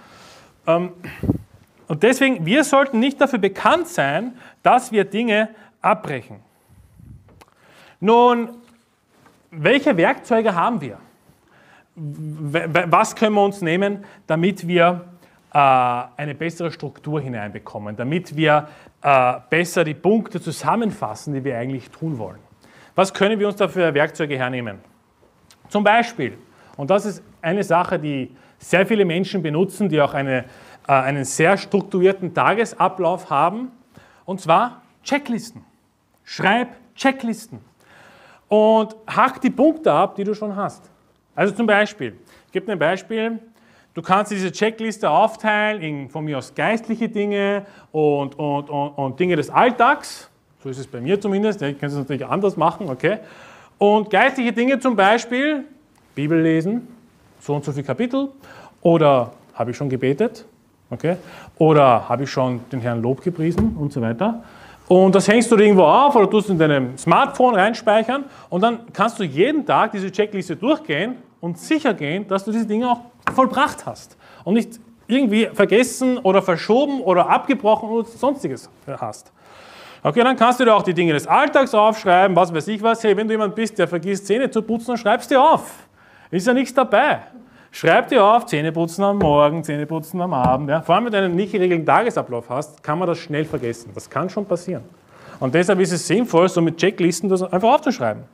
[SPEAKER 1] Und deswegen, wir sollten nicht dafür bekannt sein, dass wir Dinge abbrechen. Nun, welche Werkzeuge haben wir? Was können wir uns nehmen, damit wir eine bessere Struktur hineinbekommen, damit wir besser die Punkte zusammenfassen, die wir eigentlich tun wollen? Was können wir uns da für Werkzeuge hernehmen? Zum Beispiel, und das ist eine Sache, die sehr viele Menschen benutzen, die auch einen sehr strukturierten Tagesablauf haben, und zwar Checklisten. Schreib Checklisten und hack die Punkte ab, die du schon hast. Also zum Beispiel, ich gebe dir ein Beispiel, du kannst diese Checkliste aufteilen in von mir aus geistliche Dinge und Dinge des Alltags, so ist es bei mir zumindest, ich kann es natürlich anders machen, okay? Und geistliche Dinge zum Beispiel, Bibel lesen, so und so viele Kapitel, oder habe ich schon gebetet, okay? Oder habe ich schon den Herrn Lob gepriesen und so weiter. Und das hängst du irgendwo auf oder tust in deinem Smartphone reinspeichern und dann kannst du jeden Tag diese Checkliste durchgehen und sicher gehen, dass du diese Dinge auch vollbracht hast und nicht irgendwie vergessen oder verschoben oder abgebrochen oder sonstiges hast. Okay, dann kannst du dir auch die Dinge des Alltags aufschreiben, was weiß ich was. Hey, wenn du jemand bist, der vergisst Zähne zu putzen, dann schreibst du dir auf. Ist ja nichts dabei. Schreib dir auf, Zähneputzen am Morgen, Zähneputzen am Abend. Ja. Vor allem, wenn du einen nicht geregelten Tagesablauf hast, kann man das schnell vergessen. Das kann schon passieren. Und deshalb ist es sinnvoll, so mit Checklisten das einfach aufzuschreiben.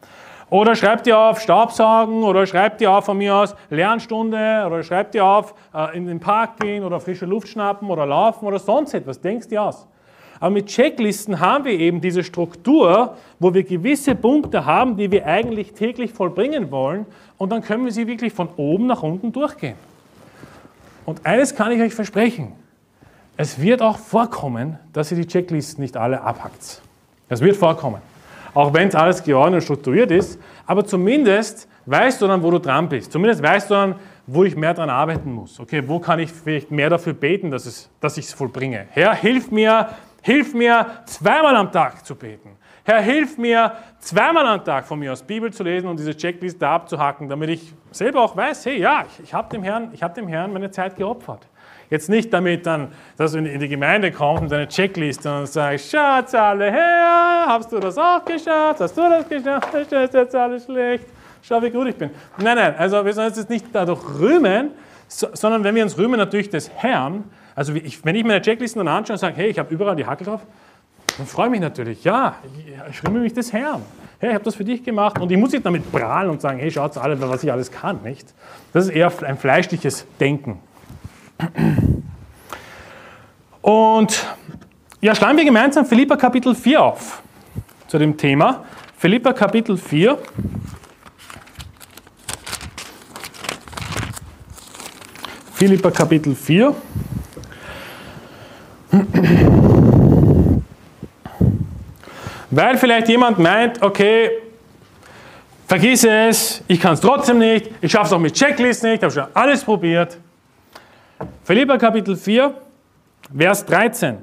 [SPEAKER 1] Oder schreibt ihr auf Staubsaugen oder schreibt ihr auf von mir aus Lernstunde oder schreibt ihr auf in den Park gehen oder frische Luft schnappen oder laufen oder sonst etwas. Denkst ihr aus. Aber mit Checklisten haben wir eben diese Struktur, wo wir gewisse Punkte haben, die wir eigentlich täglich vollbringen wollen und dann können wir sie wirklich von oben nach unten durchgehen. Und eines kann ich euch versprechen, es wird auch vorkommen, dass ihr die Checklisten nicht alle abhackt. Das wird vorkommen. Auch wenn es alles geordnet und strukturiert ist, aber zumindest weißt du dann, wo du dran bist. Zumindest weißt du dann, wo ich mehr dran arbeiten muss. Okay, wo kann ich vielleicht mehr dafür beten, dass ich es vollbringe. Herr, hilf mir zweimal am Tag zu beten. Herr, hilf mir zweimal am Tag von mir aus Bibel zu lesen und diese Checkliste abzuhacken, damit ich selber auch weiß, hey, ja, ich habe dem Herrn meine Zeit geopfert. Jetzt nicht damit dann, dass du in die Gemeinde kommst mit deiner Checkliste und sagst, Schatz, alle her, hast du das auch geschafft, hast du das geschafft, ist jetzt alles schlecht, schau, wie gut ich bin. Nein, also wir sollen uns jetzt nicht dadurch rühmen, sondern wenn wir uns rühmen natürlich des Herrn, also wenn ich meine Checklisten dann anschaue und sage, hey, ich habe überall die Hackel drauf, dann freue ich mich natürlich, ja, ich rühme mich des Herrn. Hey, ich habe das für dich gemacht und ich muss nicht damit prahlen und sagen, hey, schaut alle, was ich alles kann, nicht? Das ist eher ein fleischliches Denken. Und ja, schlagen wir gemeinsam Philipper Kapitel 4 auf zu dem Thema. Philipper Kapitel 4. Philipper Kapitel 4. Weil vielleicht jemand meint, okay, vergiss es, ich kann es trotzdem nicht, ich schaffe es auch mit Checklisten nicht, ich habe schon alles probiert. Philipper Kapitel 4, Vers 13.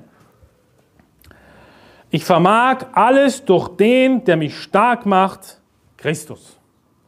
[SPEAKER 1] Ich vermag alles durch den, der mich stark macht, Christus.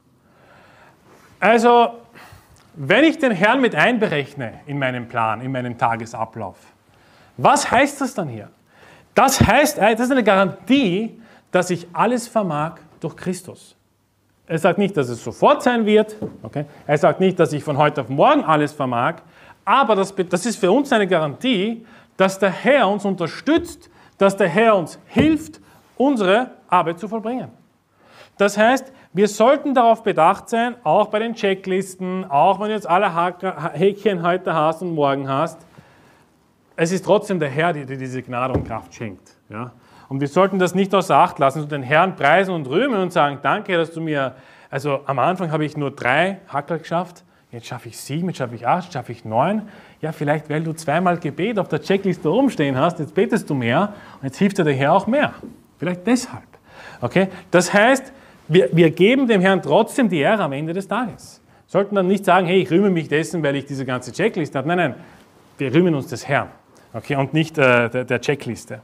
[SPEAKER 1] Also, wenn ich den Herrn mit einberechne in meinem Plan, in meinem Tagesablauf, was heißt das dann hier? Das heißt, das ist eine Garantie, dass ich alles vermag durch Christus. Er sagt nicht, dass es sofort sein wird. Okay? Er sagt nicht, dass ich von heute auf morgen alles vermag. Aber das ist für uns eine Garantie, dass der Herr uns unterstützt, dass der Herr uns hilft, unsere Arbeit zu vollbringen. Das heißt, wir sollten darauf bedacht sein, auch bei den Checklisten, auch wenn du jetzt alle Häkchen heute hast und morgen hast, es ist trotzdem der Herr, der dir diese Gnade und Kraft schenkt. Ja? Und wir sollten das nicht außer Acht lassen und den Herrn preisen und rühmen und sagen, danke, dass du mir, also am Anfang habe ich nur 3 Hackerl geschafft, jetzt schaffe ich 7, jetzt schaffe ich 8, jetzt schaffe ich 9. Ja, vielleicht, weil du zweimal Gebet auf der Checkliste rumstehen hast, jetzt betest du mehr und jetzt hilft dir der Herr auch mehr. Vielleicht deshalb. Okay? Das heißt, wir geben dem Herrn trotzdem die Ehre am Ende des Tages. Sollten dann nicht sagen, hey, ich rühme mich dessen, weil ich diese ganze Checkliste habe. Nein, wir rühmen uns des Herrn. Okay? Und nicht der Checkliste.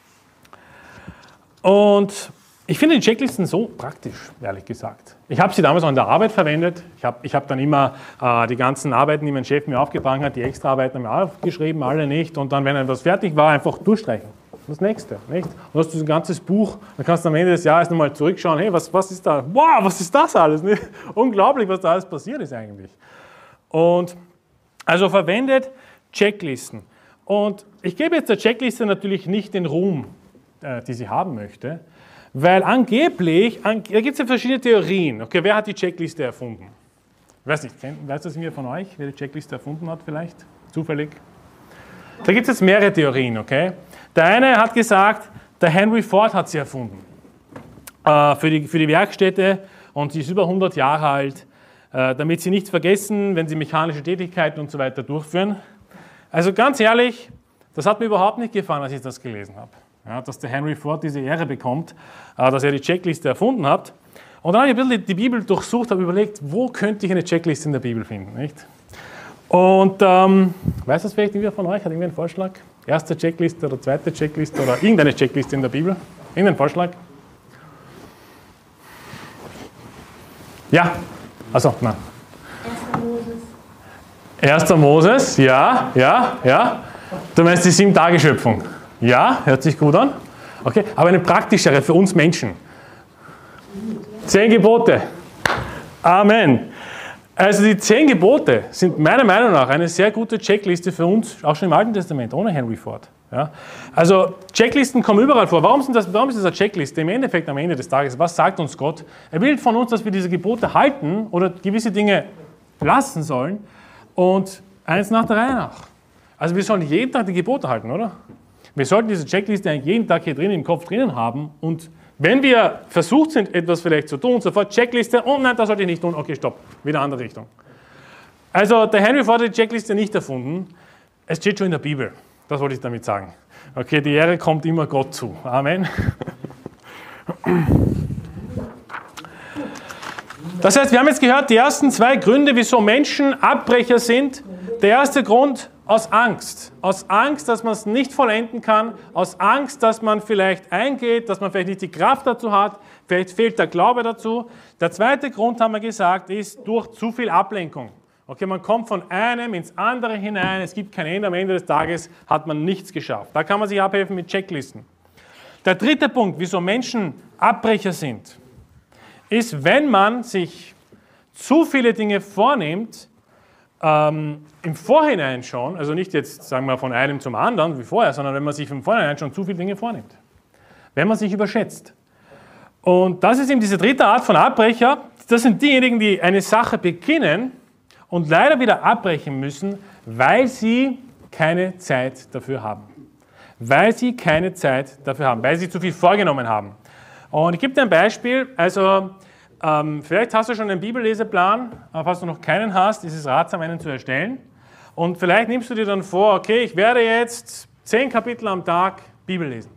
[SPEAKER 1] Und ich finde die Checklisten so praktisch, ehrlich gesagt. Ich habe sie damals auch in der Arbeit verwendet. Ich hab dann immer die ganzen Arbeiten, die mein Chef mir aufgetragen hat, die Extraarbeiten haben wir aufgeschrieben, alle nicht. Und dann, wenn etwas fertig war, einfach durchstreichen. Das nächste, nicht? Und du hast ein ganzes Buch, dann kannst du am Ende des Jahres nochmal zurückschauen, hey, was ist da? Wow, was ist das alles? Nicht? Unglaublich, was da alles passiert ist eigentlich. Und also verwendet Checklisten. Und ich gebe jetzt der Checkliste natürlich nicht den Ruhm, die sie haben möchte, weil angeblich, da gibt es ja verschiedene Theorien. Okay, wer hat die Checkliste erfunden? Ich weiß nicht, weiß das mir von euch, wer die Checkliste erfunden hat vielleicht? Zufällig? Da gibt es jetzt mehrere Theorien, okay? Der eine hat gesagt, der Henry Ford hat sie erfunden. Für die Werkstätte und sie ist über 100 Jahre alt, damit sie nichts vergessen, wenn sie mechanische Tätigkeiten und so weiter durchführen. Also ganz ehrlich, das hat mir überhaupt nicht gefallen, als ich das gelesen habe. Ja, dass der Henry Ford diese Ehre bekommt, dass er die Checkliste erfunden hat. Und dann habe ich ein bisschen die Bibel durchsucht, habe überlegt, wo könnte ich eine Checkliste in der Bibel finden, nicht? Und weiß das vielleicht irgendwer von euch? Hat irgendwer einen Vorschlag? Erste Checkliste oder zweite Checkliste oder irgendeine Checkliste in der Bibel? Irgendein Vorschlag? Ja? Achso, nein. 1. Moses, ja. Du meinst die 7-Tage-Schöpfung? Ja, hört sich gut an. Okay, aber eine praktischere für uns Menschen. 10 Gebote. Amen. Also die 10 Gebote sind meiner Meinung nach eine sehr gute Checkliste für uns, auch schon im Alten Testament, ohne Henry Ford. Ja? Also Checklisten kommen überall vor. Warum ist das eine Checkliste? Im Endeffekt, am Ende des Tages, was sagt uns Gott? Er will von uns, dass wir diese Gebote halten oder gewisse Dinge lassen sollen und eins nach der Reihe nach. Also wir sollen jeden Tag die Gebote halten, oder? Wir sollten diese Checkliste eigentlich jeden Tag hier drin im Kopf drinnen haben und wenn wir versucht sind, etwas vielleicht zu tun, sofort Checkliste, oh nein, das sollte ich nicht tun, okay, stopp, wieder andere Richtung. Also der Henry Ford hat die Checkliste nicht erfunden, es steht schon in der Bibel, das wollte ich damit sagen. Okay, die Ehre kommt immer Gott zu, Amen. Das heißt, wir haben jetzt gehört, die ersten 2 Gründe, wieso Menschen Abbrecher sind. Der erste Grund, aus Angst. Aus Angst, dass man es nicht vollenden kann. Aus Angst, dass man vielleicht eingeht, dass man vielleicht nicht die Kraft dazu hat. Vielleicht fehlt der Glaube dazu. Der zweite Grund, haben wir gesagt, ist durch zu viel Ablenkung. Okay, man kommt von einem ins andere hinein. Es gibt kein Ende. Am Ende des Tages hat man nichts geschafft. Da kann man sich abhelfen mit Checklisten. Der dritte Punkt, wieso Menschen Abbrecher sind, ist, wenn man sich zu viele Dinge vornimmt, im Vorhinein schon, also nicht jetzt, sagen wir, von einem zum anderen wie vorher, sondern wenn man sich im Vorhinein schon zu viele Dinge vornimmt. Wenn man sich überschätzt. Und das ist eben diese dritte Art von Abbrecher. Das sind diejenigen, die eine Sache beginnen und leider wieder abbrechen müssen, weil sie keine Zeit dafür haben. Weil sie keine Zeit dafür haben, weil sie zu viel vorgenommen haben. Und ich gebe dir ein Beispiel, also vielleicht hast du schon einen Bibelleseplan, aber falls du noch keinen hast, ist es ratsam, einen zu erstellen. Und vielleicht nimmst du dir dann vor, okay, ich werde jetzt 10 Kapitel am Tag Bibel lesen.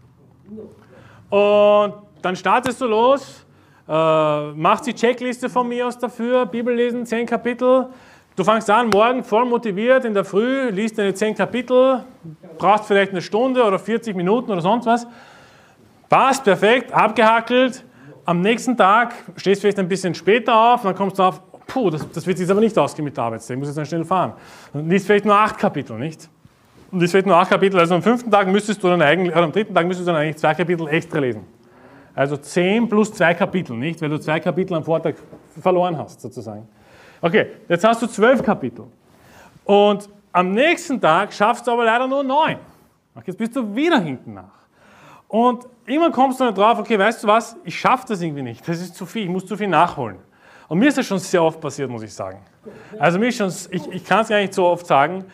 [SPEAKER 1] Und dann startest du los, machst die Checkliste von mir aus dafür, Bibel lesen, 10 Kapitel. Du fängst an, morgen voll motiviert, in der Früh, liest deine 10 Kapitel, brauchst vielleicht eine Stunde oder 40 Minuten oder sonst was. Passt, perfekt, abgehackelt. Am nächsten Tag stehst du vielleicht ein bisschen später auf, dann kommst du auf, puh, das wird sich aber nicht ausgehen mit der Arbeitszeit, ich muss jetzt dann schnell fahren. Und liest vielleicht nur 8 Kapitel, nicht? Und liest vielleicht nur 8 Kapitel, also am 5. Tag müsstest du dann eigentlich, oder am 3. Tag müsstest du dann eigentlich 2 Kapitel extra lesen. Also 10 plus 2 Kapitel, nicht? Weil du 2 Kapitel am Vortag verloren hast, sozusagen. Okay, jetzt hast du 12 Kapitel. Und am nächsten Tag schaffst du aber leider nur 9. Okay, jetzt bist du wieder hinten nach. Und irgendwann kommst du dann drauf, okay, weißt du was, ich schaffe das irgendwie nicht, das ist zu viel, ich muss zu viel nachholen. Und mir ist das schon sehr oft passiert, muss ich sagen. Also mir ist schon, ich kann es gar nicht so oft sagen.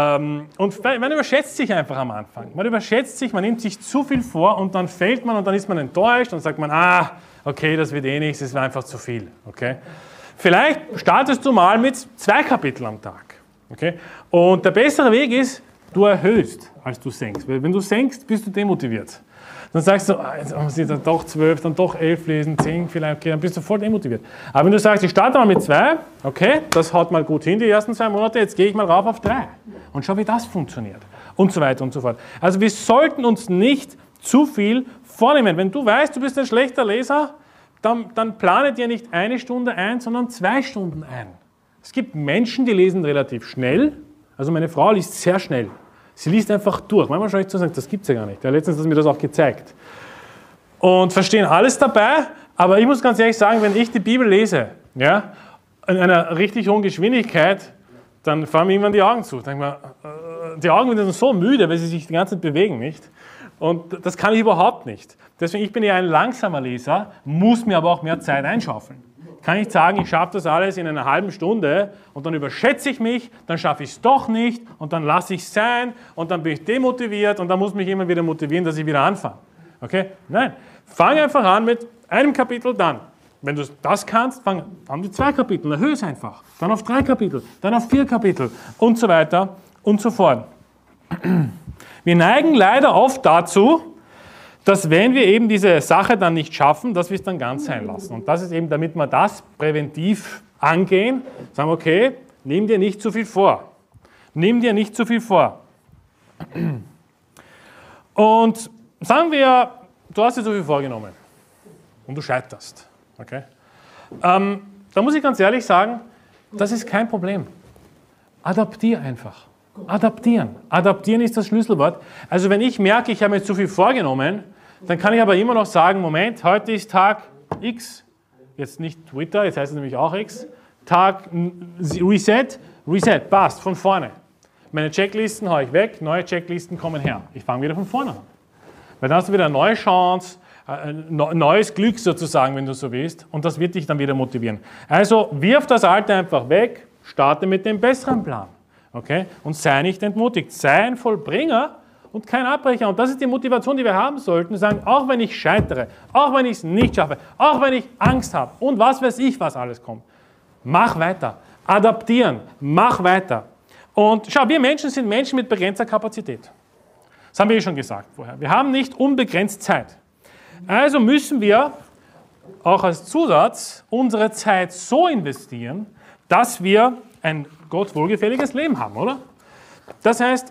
[SPEAKER 1] Und man überschätzt sich einfach am Anfang. Man überschätzt sich, man nimmt sich zu viel vor und dann fällt man und dann ist man enttäuscht und sagt man, okay, das wird eh nichts, das war einfach zu viel. Okay? Vielleicht startest du mal mit 2 Kapiteln am Tag. Okay? Und der bessere Weg ist, du erhöhst, als du senkst. Weil wenn du senkst, bist du demotiviert. Dann sagst du, jetzt muss ich dann doch 12, dann doch 11 lesen, 10 vielleicht, okay, dann bist du voll demotiviert. Aber wenn du sagst, ich starte mal mit 2, okay, das haut mal gut hin, die ersten 2 Monate, jetzt gehe ich mal rauf auf 3 und schau, wie das funktioniert und so weiter und so fort. Also wir sollten uns nicht zu viel vornehmen. Wenn du weißt, du bist ein schlechter Leser, dann plane dir nicht 1 Stunde ein, sondern 2 Stunden ein. Es gibt Menschen, die lesen relativ schnell, also meine Frau liest sehr schnell. Sie liest einfach durch. Manchmal schaue ich zu und sage, das gibt es ja gar nicht. Ja, letztens hat sie mir das auch gezeigt. Und verstehen alles dabei, aber ich muss ganz ehrlich sagen, wenn ich die Bibel lese, ja, in einer richtig hohen Geschwindigkeit, dann fallen mir irgendwann die Augen zu. Die Augen werden so müde, weil sie sich die ganze Zeit bewegen, nicht? Und das kann ich überhaupt nicht. Deswegen, ich bin ja ein langsamer Leser, muss mir aber auch mehr Zeit einschaufeln. Kann ich sagen, ich schaffe das alles in einer halben Stunde und dann überschätze ich mich, dann schaffe ich es doch nicht und dann lasse ich es sein und dann bin ich demotiviert und dann muss mich immer wieder motivieren, dass ich wieder anfange. Okay? Nein. Fang einfach an mit einem Kapitel, dann. Wenn du das kannst, fang an mit 2 Kapiteln, erhöhe es einfach. Dann auf 3 Kapitel, dann auf 4 Kapitel und so weiter und so fort. Wir neigen leider oft dazu, dass wenn wir eben diese Sache dann nicht schaffen, dass wir es dann ganz sein lassen. Und das ist eben, damit wir das präventiv angehen, sagen wir, okay, nimm dir nicht zu viel vor. Nimm dir nicht zu viel vor. Und sagen wir, du hast dir zu viel vorgenommen und du scheiterst. Okay? Da muss ich ganz ehrlich sagen, das ist kein Problem. Adaptier einfach. Adaptieren. Adaptieren ist das Schlüsselwort. Also wenn ich merke, ich habe mir zu viel vorgenommen, dann kann ich aber immer noch sagen, Moment, heute ist Tag X, jetzt nicht Twitter, jetzt heißt es nämlich auch X, Tag Reset, passt, von vorne. Meine Checklisten haue ich weg, neue Checklisten kommen her. Ich fange wieder von vorne an. Weil dann hast du wieder eine neue Chance, ein neues Glück sozusagen, wenn du so willst, und das wird dich dann wieder motivieren. Also wirf das Alte einfach weg, starte mit dem besseren Plan. Okay? Und sei nicht entmutigt, sei ein Vollbringer und kein Abbrecher. Und das ist die Motivation, die wir haben sollten, sagen, auch wenn ich scheitere, auch wenn ich es nicht schaffe, auch wenn ich Angst habe und was weiß ich, was alles kommt, mach weiter, adaptieren, mach weiter. Und schau, wir Menschen sind Menschen mit begrenzter Kapazität. Das haben wir schon gesagt vorher. Wir haben nicht unbegrenzt Zeit. Also müssen wir auch als Zusatz unsere Zeit so investieren, dass wir ein Gott wohlgefälliges Leben haben, oder? Das heißt,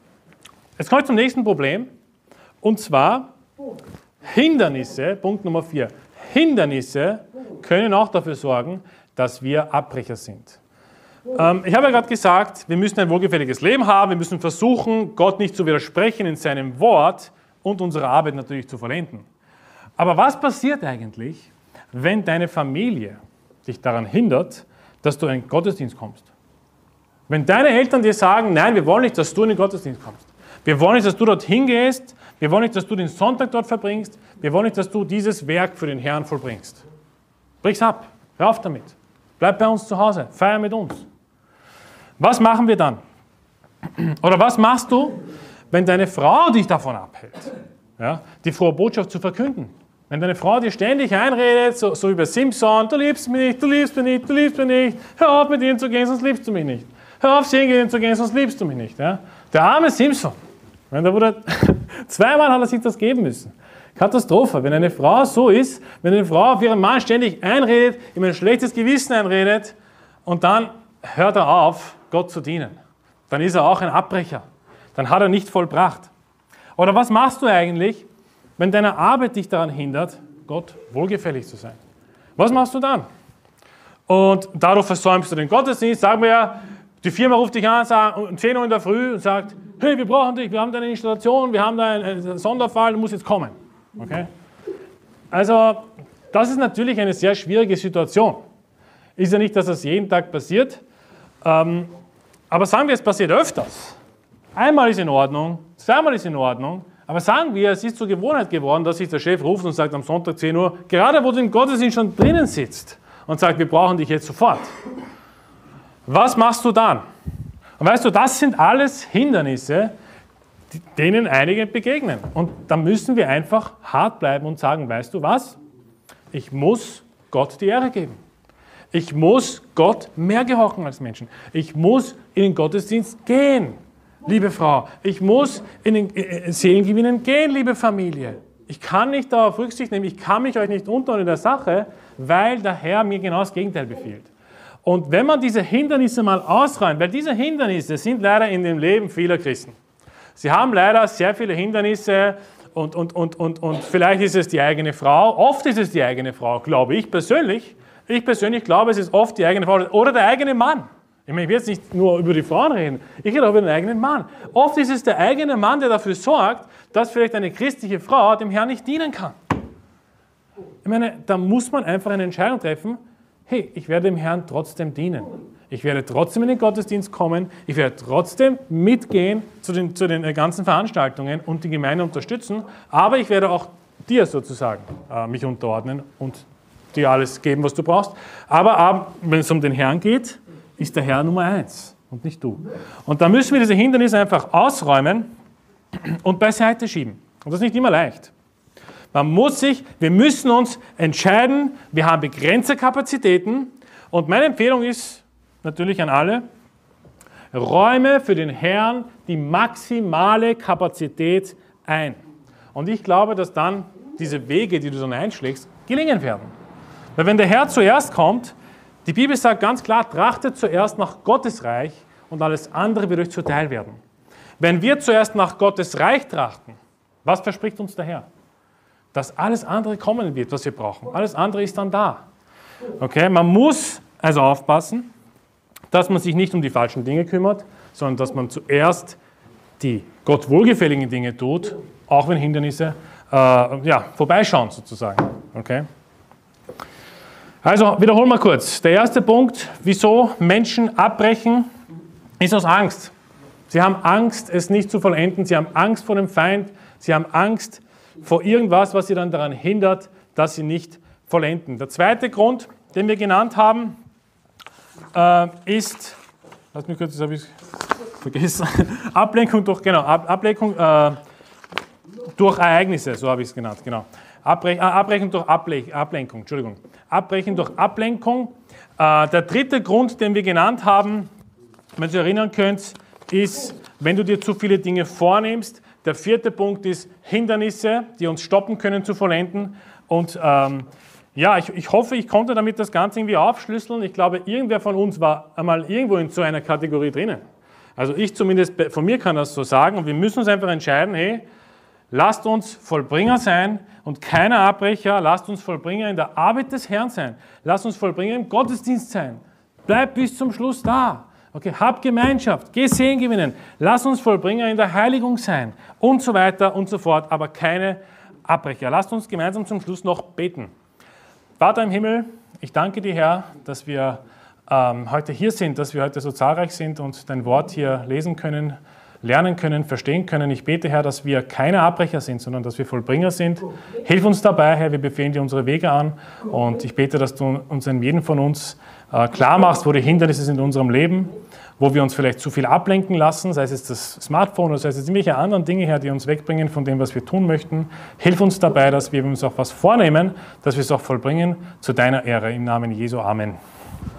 [SPEAKER 1] jetzt komme ich zum nächsten Problem, und zwar Hindernisse, Punkt Nummer 4. Hindernisse können auch dafür sorgen, dass wir Abbrecher sind. Ich habe ja gerade gesagt, wir müssen ein wohlgefälliges Leben haben, wir müssen versuchen, Gott nicht zu widersprechen in seinem Wort und unsere Arbeit natürlich zu vollenden. Aber was passiert eigentlich, wenn deine Familie dich daran hindert, dass du in den Gottesdienst kommst? Wenn deine Eltern dir sagen, nein, wir wollen nicht, dass du in den Gottesdienst kommst. Wir wollen nicht, dass du dorthin gehst. Wir wollen nicht, dass du den Sonntag dort verbringst. Wir wollen nicht, dass du dieses Werk für den Herrn vollbringst. Brich's ab. Hör auf damit. Bleib bei uns zu Hause. Feier mit uns. Was machen wir dann? Oder was machst du, wenn deine Frau dich davon abhält, ja, die frohe Botschaft zu verkünden? Wenn deine Frau dir ständig einredet, so wie bei Simpson, du liebst mich nicht, du liebst mich nicht, du liebst mich nicht, hör auf mit ihnen zu gehen, sonst liebst du mich nicht. Hör auf, singen zu gehen, sonst liebst du mich nicht. Ja? Der arme Simpson, der wurde zweimal hat er sich das geben müssen. Katastrophe, wenn eine Frau so ist, wenn eine Frau auf ihren Mann ständig einredet, ihm ein schlechtes Gewissen einredet und dann hört er auf, Gott zu dienen. Dann ist er auch ein Abbrecher. Dann hat er nicht vollbracht. Oder was machst du eigentlich, wenn deine Arbeit dich daran hindert, Gott wohlgefällig zu sein? Was machst du dann? Und dadurch versäumst du den Gottesdienst. Sagen wir ja, die Firma ruft dich an um 10 Uhr in der Früh und sagt, hey, wir brauchen dich, wir haben da eine Installation, wir haben da einen Sonderfall, du musst jetzt kommen. Okay? Also, das ist natürlich eine sehr schwierige Situation. Ist ja nicht, dass das jeden Tag passiert, aber sagen wir, es passiert öfters. Einmal ist in Ordnung, zweimal ist in Ordnung, aber sagen wir, es ist zur Gewohnheit geworden, dass sich der Chef ruft und sagt am Sonntag 10 Uhr, gerade wo du im Gottesdienst schon drinnen sitzt und sagt, wir brauchen dich jetzt sofort. Was machst du dann? Und weißt du, das sind alles Hindernisse, denen einige begegnen. Und da müssen wir einfach hart bleiben und sagen, weißt du was? Ich muss Gott die Ehre geben. Ich muss Gott mehr gehorchen als Menschen. Ich muss in den Gottesdienst gehen, liebe Frau. Ich muss in den Seelengewinnen gehen, liebe Familie. Ich kann nicht darauf Rücksicht nehmen, ich kann mich euch nicht unterordnen in der Sache, weil der Herr mir genau das Gegenteil befiehlt. Und wenn man diese Hindernisse mal ausräumt, weil diese Hindernisse sind leider in dem Leben vieler Christen. Sie haben leider sehr viele Hindernisse und vielleicht ist es die eigene Frau, oft ist es die eigene Frau, glaube ich persönlich. Ich persönlich glaube, es ist oft die eigene Frau oder der eigene Mann. Ich meine, ich will jetzt nicht nur über die Frauen reden, ich rede auch über den eigenen Mann. Oft ist es der eigene Mann, der dafür sorgt, dass vielleicht eine christliche Frau dem Herrn nicht dienen kann. Ich meine, da muss man einfach eine Entscheidung treffen, hey, ich werde dem Herrn trotzdem dienen. Ich werde trotzdem in den Gottesdienst kommen, ich werde trotzdem mitgehen zu den ganzen Veranstaltungen und die Gemeinde unterstützen, aber ich werde auch dir sozusagen mich unterordnen und dir alles geben, was du brauchst. Aber wenn es um den Herrn geht, ist der Herr Nummer 1 und nicht du. Und da müssen wir diese Hindernisse einfach ausräumen und beiseite schieben. Und das ist nicht immer leicht. Wir müssen uns entscheiden, wir haben begrenzte Kapazitäten und meine Empfehlung ist natürlich an alle, räume für den Herrn die maximale Kapazität ein. Und ich glaube, dass dann diese Wege, die du dann einschlägst, gelingen werden. Weil wenn der Herr zuerst kommt, die Bibel sagt ganz klar, trachtet zuerst nach Gottes Reich und alles andere wird euch zuteil werden. Wenn wir zuerst nach Gottes Reich trachten, was verspricht uns der Herr? Dass alles andere kommen wird, was wir brauchen. Alles andere ist dann da. Okay? Man muss also aufpassen, dass man sich nicht um die falschen Dinge kümmert, sondern dass man zuerst die Gott wohlgefälligen Dinge tut, auch wenn Hindernisse vorbeischauen sozusagen. Okay? Also wiederholen wir kurz. Der erste Punkt, wieso Menschen abbrechen, ist aus Angst. Sie haben Angst, es nicht zu vollenden. Sie haben Angst vor dem Feind. Sie haben Angst vor irgendwas, was sie dann daran hindert, dass sie nicht vollenden. Der zweite Grund, den wir genannt haben, ist, lass mich kurz, das habe ich vergessen, Ablenkung durch, genau, Ablenkung durch Ereignisse, so habe ich es genannt, genau. Abbrechen durch Ablenkung, Entschuldigung. Abbrechen durch Ablenkung. Der dritte Grund, den wir genannt haben, wenn ihr euch erinnern könnt, ist, wenn du dir zu viele Dinge vornimmst. Der vierte Punkt ist Hindernisse, die uns stoppen können zu vollenden. Und ja, ich hoffe, ich konnte damit das Ganze irgendwie aufschlüsseln. Ich glaube, irgendwer von uns war einmal irgendwo in so einer Kategorie drinnen. Also ich zumindest, von mir kann das so sagen. Und wir müssen uns einfach entscheiden, hey, lasst uns Vollbringer sein und keine Abbrecher. Lasst uns Vollbringer in der Arbeit des Herrn sein. Lasst uns Vollbringer im Gottesdienst sein. Bleib bis zum Schluss da. Okay, hab Gemeinschaft, geh Segen gewinnen. Lass uns Vollbringer in der Heiligung sein und so weiter und so fort, aber keine Abbrecher. Lasst uns gemeinsam zum Schluss noch beten. Vater im Himmel, ich danke dir, Herr, dass wir heute hier sind, dass wir heute so zahlreich sind und dein Wort hier lesen können, lernen können, verstehen können. Ich bete, Herr, dass wir keine Abbrecher sind, sondern dass wir Vollbringer sind. Hilf uns dabei, Herr, wir befehlen dir unsere Wege an und ich bete, dass du uns in jedem von uns klar machst, wo die Hindernisse sind in unserem Leben, wo wir uns vielleicht zu viel ablenken lassen, sei es jetzt das Smartphone oder sei es jetzt irgendwelche anderen Dinge, Herr, die uns wegbringen von dem, was wir tun möchten. Hilf uns dabei, dass wir uns auch was vornehmen, dass wir es auch vollbringen, zu deiner Ehre. Im Namen Jesu. Amen.